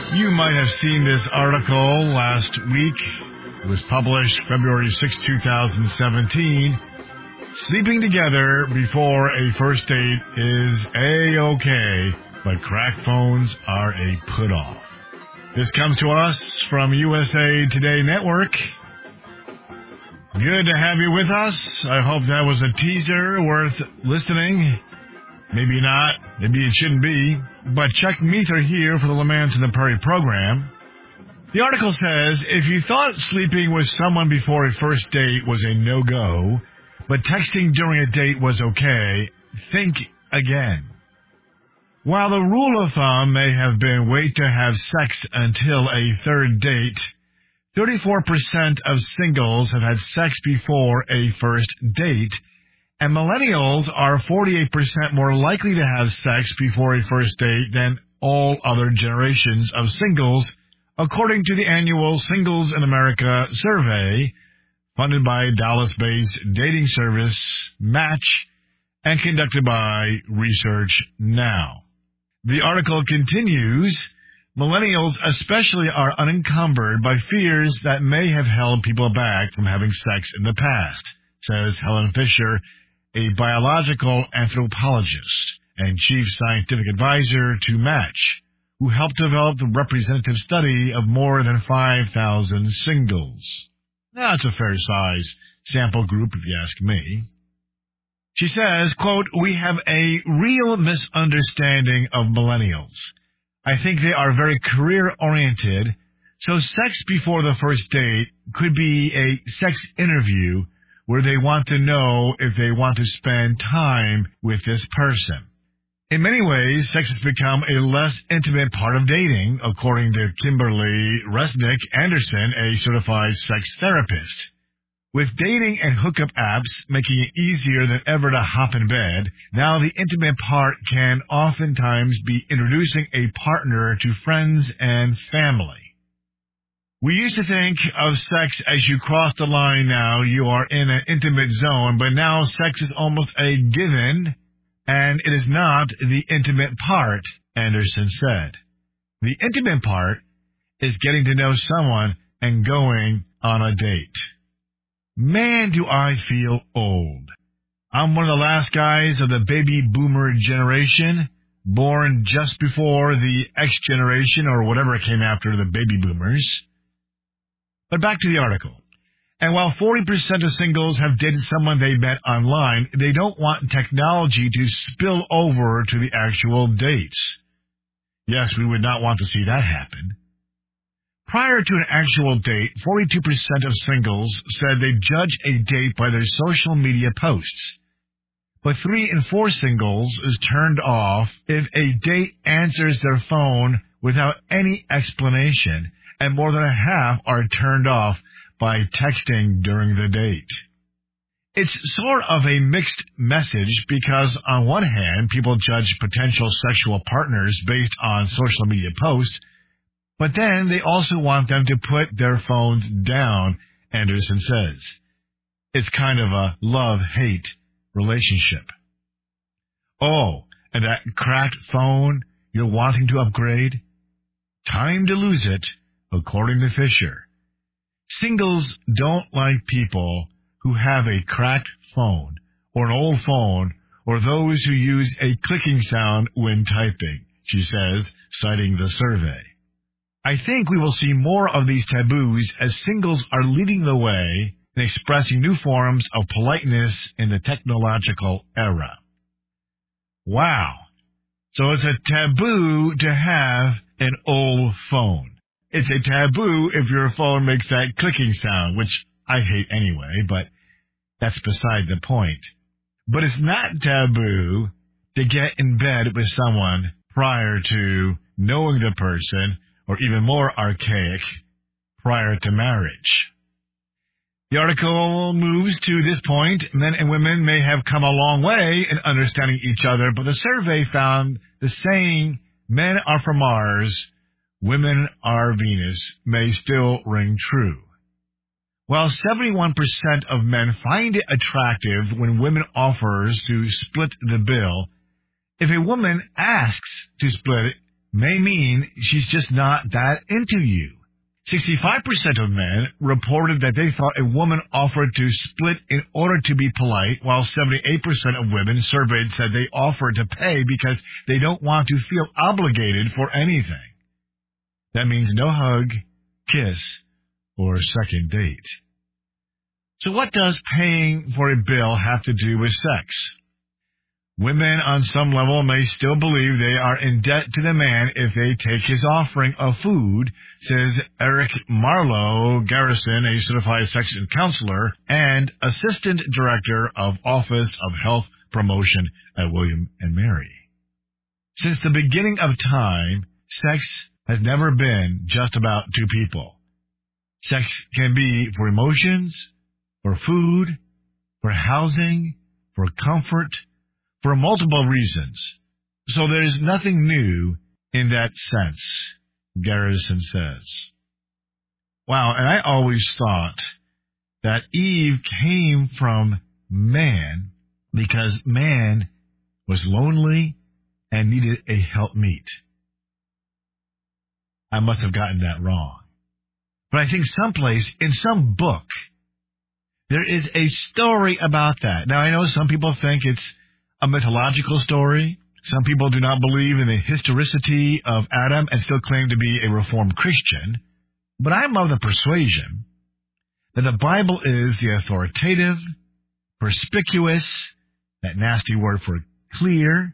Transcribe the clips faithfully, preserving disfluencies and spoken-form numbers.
You might have seen this article last week. It was published February sixth, twenty seventeen. Sleeping together before a first date is A-okay, but crack phones are a put-off. This comes to us from U S A Today Network. Good to have you with us. I hope that was a teaser worth listening. Maybe not. Maybe it shouldn't be. But Chuck Meether here for the Lamans in the Prairie program. The article says, if you thought sleeping with someone before a first date was a no-go, but texting during a date was okay, think again. While the rule of thumb may have been wait to have sex until a third date, thirty-four percent of singles have had sex before a first date, and millennials are forty-eight percent more likely to have sex before a first date than all other generations of singles, according to the annual Singles in America survey, funded by Dallas-based dating service Match and conducted by Research Now. The article continues, millennials especially are unencumbered by fears that may have held people back from having sex in the past, says Helen Fisher, a biological anthropologist and chief scientific advisor to Match, who helped develop the representative study of more than five thousand singles. That's a fair-sized sample group, if you ask me. She says, quote, we have a real misunderstanding of millennials. I think they are very career-oriented, so sex before the first date could be a sex interview where they want to know if they want to spend time with this person. In many ways, sex has become a less intimate part of dating, according to Kimberly Resnick Anderson, a certified sex therapist. With dating and hookup apps making it easier than ever to hop in bed, now the intimate part can oftentimes be introducing a partner to friends and family. We used to think of sex as you cross the line now, you are in an intimate zone, but now sex is almost a given, and it is not the intimate part, Anderson said. The intimate part is getting to know someone and going on a date. Man, do I feel old. I'm one of the last guys of the baby boomer generation, born just before the X generation or whatever came after the baby boomers. But back to the article. And while forty percent of singles have dated someone they met online, they don't want technology to spill over to the actual dates. Yes, we would not want to see that happen. Prior to an actual date, forty-two percent of singles said they judge a date by their social media posts. But three in four singles is turned off if a date answers their phone without any explanation, and more than a half are turned off by texting during the date. It's sort of a mixed message because on one hand, people judge potential sexual partners based on social media posts, but then they also want them to put their phones down, Anderson says. It's kind of a love-hate relationship. Oh, and that cracked phone you're wanting to upgrade? Time to lose it, according to Fisher. Singles don't like people who have a cracked phone or an old phone or those who use a clicking sound when typing, she says, citing the survey. I think we will see more of these taboos as singles are leading the way in expressing new forms of politeness in the technological era. Wow. So it's a taboo to have an old phone. It's a taboo if your phone makes that clicking sound, which I hate anyway, but that's beside the point. But it's not taboo to get in bed with someone prior to knowing the person, or even more archaic, prior to marriage. The article moves to this point. Men and women may have come a long way in understanding each other, but the survey found the saying, men are from Mars, women are Venus, may still ring true. While seventy-one percent of men find it attractive when women offers to split the bill, if a woman asks to split it, may mean she's just not that into you. sixty-five percent of men reported that they thought a woman offered to split in order to be polite, while seventy-eight percent of women surveyed said they offered to pay because they don't want to feel obligated for anything. That means no hug, kiss, or second date. So what does paying for a bill have to do with sex? Women on some level may still believe they are in debt to the man if they take his offering of food, says Eric Marlowe Garrison, a certified sex counselor and assistant director of Office of Health Promotion at William and Mary. Since the beginning of time, sex has never been just about two people. Sex can be for emotions, for food, for housing, for comfort, for multiple reasons. So there's nothing new in that sense, Garrison says. Wow, and I always thought that Eve came from man because man was lonely and needed a helpmeet. I must have gotten that wrong. But I think someplace in some book, there is a story about that. Now, I know some people think it's a mythological story. Some people do not believe in the historicity of Adam and still claim to be a Reformed Christian. But I'm of the persuasion that the Bible is the authoritative, perspicuous, that nasty word for clear,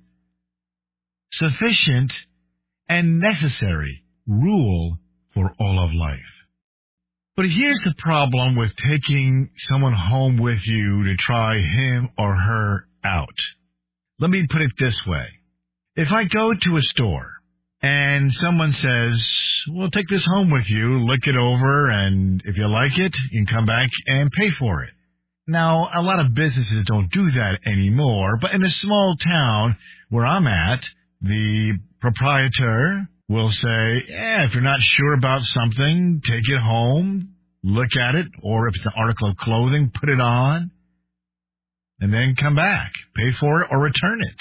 sufficient, and necessary rule for all of life. But here's the problem with taking someone home with you to try him or her out. Let me put it this way. If I go to a store and someone says, well, take this home with you, look it over, and if you like it, you can come back and pay for it. Now, a lot of businesses don't do that anymore, but in a small town where I'm at, the proprietor will say, yeah, if you're not sure about something, take it home, look at it, or if it's an article of clothing, put it on, and then come back, pay for it, or return it.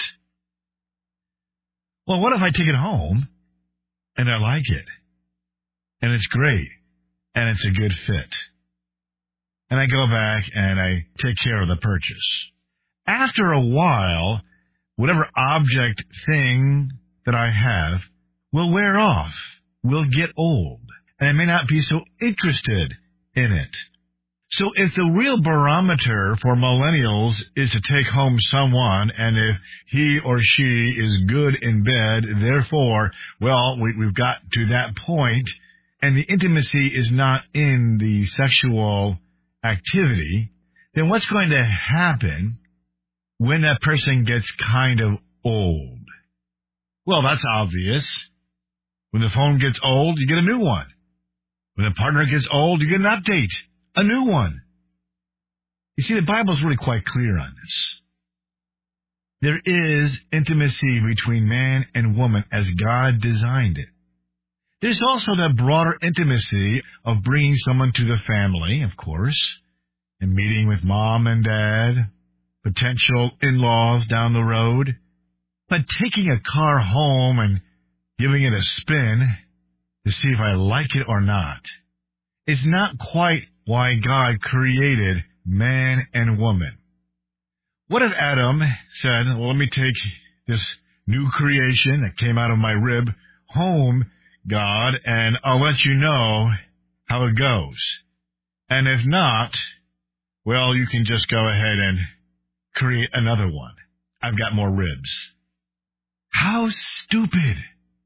Well, what if I take it home, and I like it, and it's great, and it's a good fit, and I go back and I take care of the purchase? After a while, whatever object thing that I have will wear off, will get old, and I may not be so interested in it. So if the real barometer for millennials is to take home someone, and if he or she is good in bed, therefore, well, we, we've got to that point, and the intimacy is not in the sexual activity, then what's going to happen when that person gets kind of old? Well, that's obvious. When the phone gets old, you get a new one. When the partner gets old, you get an update, a new one. You see, the Bible's really quite clear on this. There is intimacy between man and woman as God designed it. There's also that broader intimacy of bringing someone to the family, of course, and meeting with mom and dad, potential in-laws down the road. But taking a car home and giving it a spin to see if I like it or not is not quite why God created man and woman. What if Adam said, well, let me take this new creation that came out of my rib home, God, and I'll let you know how it goes. And if not, well, you can just go ahead and create another one. I've got more ribs. How stupid.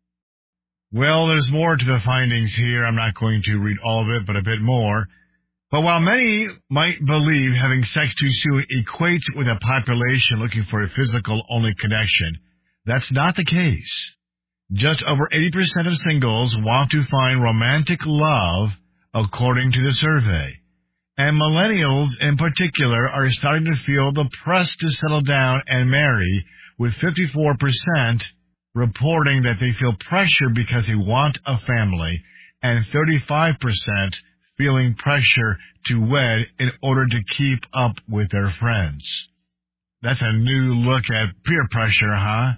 Well, there's more to the findings here. I'm not going to read all of it, but a bit more. But while many might believe having sex too soon equates with a population looking for a physical-only connection, that's not the case. Just over eighty percent of singles want to find romantic love, according to the survey. And millennials in particular are starting to feel the press to settle down and marry, with fifty-four percent reporting that they feel pressure because they want a family, and thirty-five percent feeling pressure to wed in order to keep up with their friends. That's a new look at peer pressure, huh?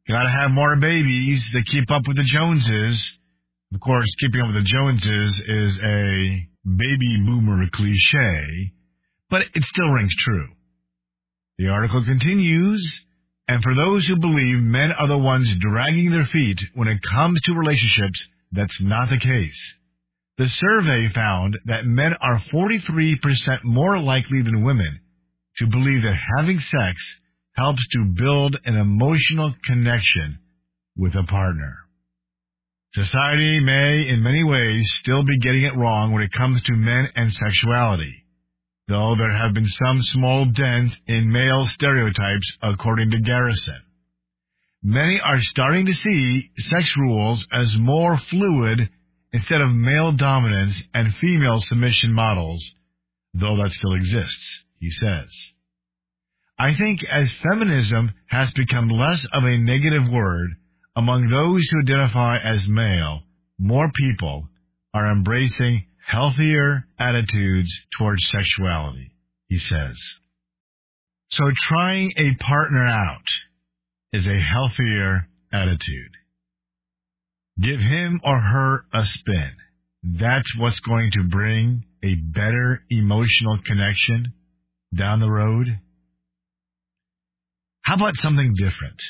Gotta have more babies to keep up with the Joneses. Of course, keeping up with the Joneses is a baby boomer cliche, but it still rings true. The article continues, and for those who believe men are the ones dragging their feet when it comes to relationships, that's not the case. The survey found that men are forty-three percent more likely than women to believe that having sex helps to build an emotional connection with a partner. Society may, in many ways, still be getting it wrong when it comes to men and sexuality, though there have been some small dents in male stereotypes, according to Garrison. Many are starting to see sex rules as more fluid instead of male dominance and female submission models, though that still exists, he says. I think as feminism has become less of a negative word among those who identify as male, more people are embracing healthier attitudes towards sexuality, he says. So trying a partner out is a healthier attitude. Give him or her a spin. That's what's going to bring a better emotional connection down the road. How about something different?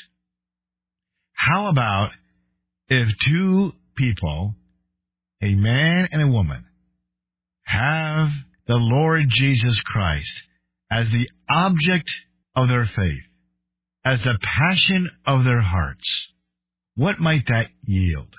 How about if two people, a man and a woman, have the Lord Jesus Christ as the object of their faith, as the passion of their hearts? What might that yield?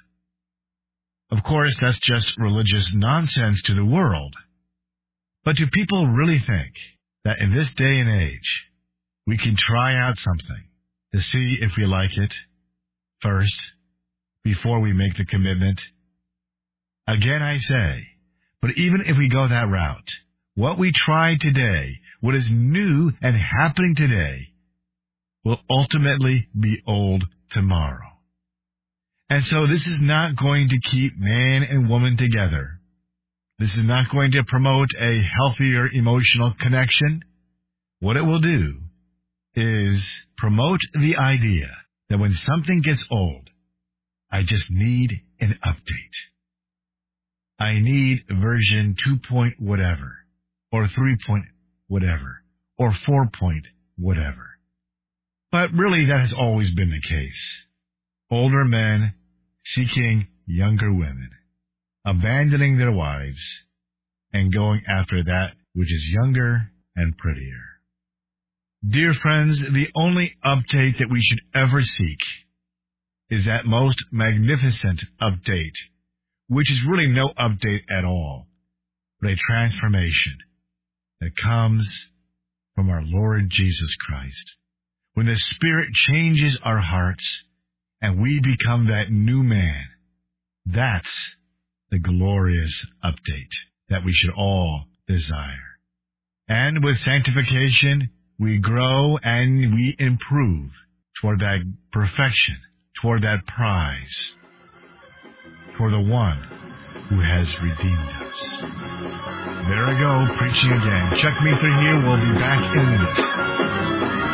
Of course, that's just religious nonsense to the world. But do people really think that in this day and age, we can try out something to see if we like it first before we make the commitment? Again, I say, but even if we go that route, what we try today, what is new and happening today, will ultimately be old tomorrow. And so this is not going to keep man and woman together. This is not going to promote a healthier emotional connection. What it will do is promote the idea that when something gets old, I just need an update. I need version two point whatever, or three point whatever, or four point whatever. But really, that has always been the case. Older men seeking younger women, abandoning their wives, and going after that which is younger and prettier. Dear friends, the only update that we should ever seek is that most magnificent update, which is really no update at all, but a transformation that comes from our Lord Jesus Christ. When the Spirit changes our hearts and we become that new man, that's the glorious update that we should all desire. And with sanctification, we grow and we improve toward that perfection, toward that prize, toward the one who has redeemed us. There I go, preaching again. Chuck Meeker here. We'll be back in a minute.